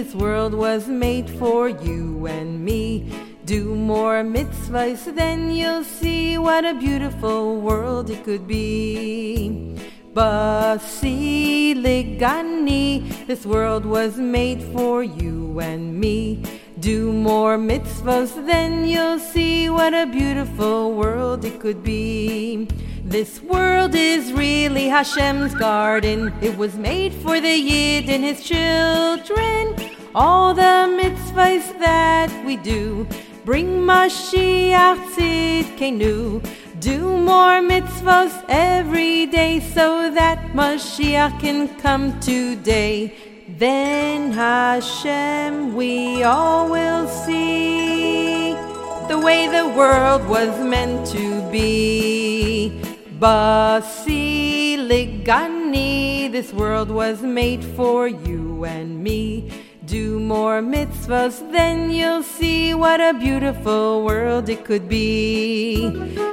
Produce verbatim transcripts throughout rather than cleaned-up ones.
this world was made for you and me. Do more mitzvahs, then you'll see what a beautiful world it could be. Basi ligani, this world was made for you and me. Do more mitzvahs, then you'll see what a beautiful world it could be. This world is really Hashem's garden. It was made for the Yid and his children. All the mitzvahs that we do bring Mashiach Tzidkenu. Do more mitzvahs every day so that Mashiach can come today. Then Hashem, we all will see the way the world was meant to be. Basi ligani, this world was made for you and me. Do more mitzvahs, then you'll see what a beautiful world it could be.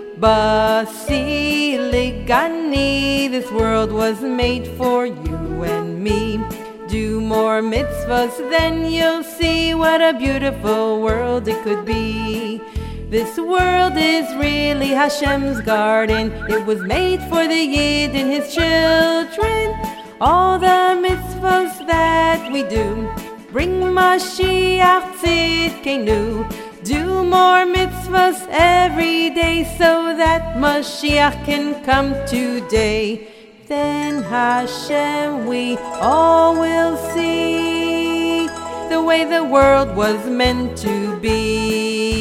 Basi ligani, this world was made for you and me. Do more mitzvahs, then you'll see what a beautiful world it could be. This world is really Hashem's garden. It was made for the Yid and his children. All the mitzvahs that we do bring Mashiach Tzidkenu. Do more mitzvahs every day so that Mashiach can come today. Then Hashem, we all will see the way the world was meant to be.